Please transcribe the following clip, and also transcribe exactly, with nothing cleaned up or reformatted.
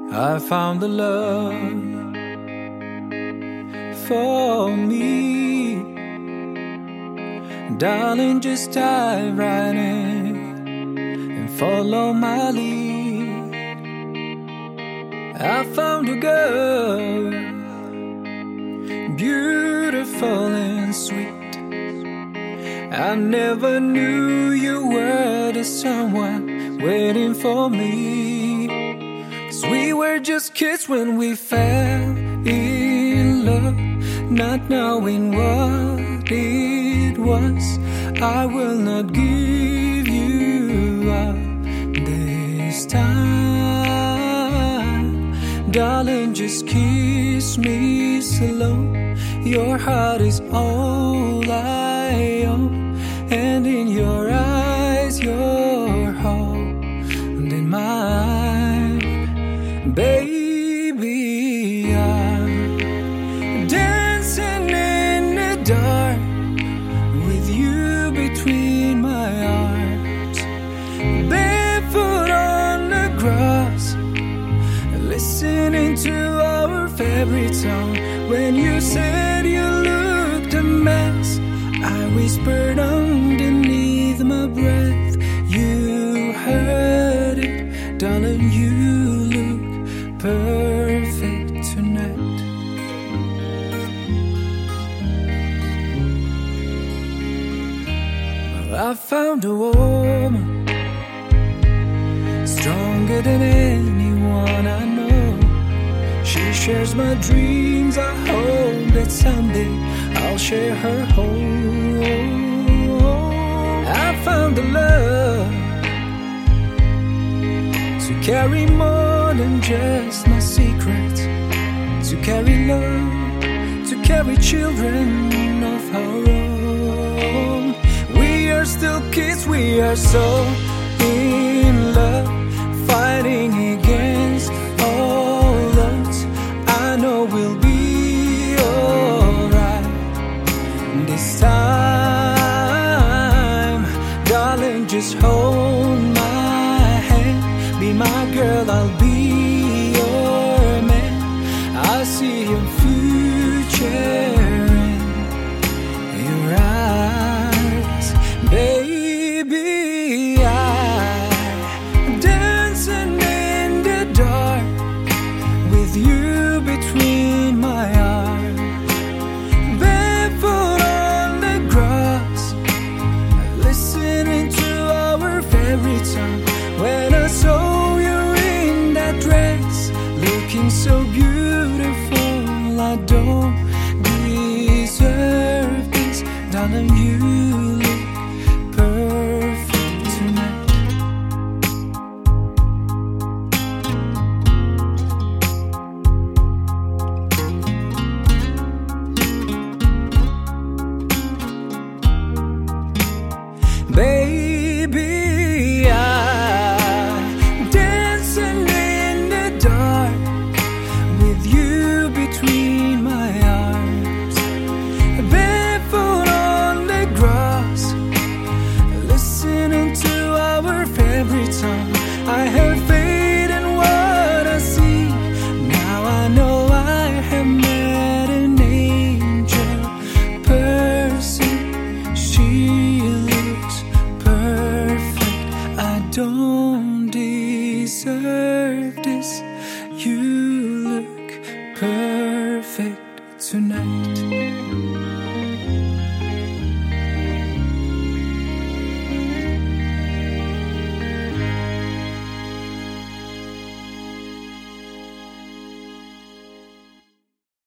I found the love for me. Darling, just dive right in and follow my lead. I found a girl, beautiful and sweet. I never knew you were the someone waiting for me. 'Cause we were just kids when we fell in love, not knowing what it was. I will not give you up this time. Darling, just kiss me slow. Your heart is all I own, and in your eyes you're holding mine. Baby, I'm dancing in the dark with you between my arms, barefoot on the grass, listening to our favorite song. When you said you looked a mess, I whispered underneath my breath, you heard it, darling, you look perfect tonight. Well, I found a woman stronger than anyone I know. She shares my dreams. I hope that someday I'll share her home. I found the love to carry more than just my secrets, to carry love, to carry children of our own. We are still kids, we are so in love, fighting against all odds. I know we'll be alright this time. Darling, just hold my hand, be my girl, I'll be your man. I see your future in your eyes, baby. I'm dancing in the dark with you between my arms, barefoot on the grass, listening to our favorite song. When I saw you in that dress, looking so beautiful, I don't deserve this, darling, you look perfect tonight. Baby, I'm dancing in the dark with you between my arms, barefoot on the grass, listening to our favorite song. I have faith in what I see. Now I know I have met an angel person. She looks perfect. I don't deserve this. You look perfect tonight.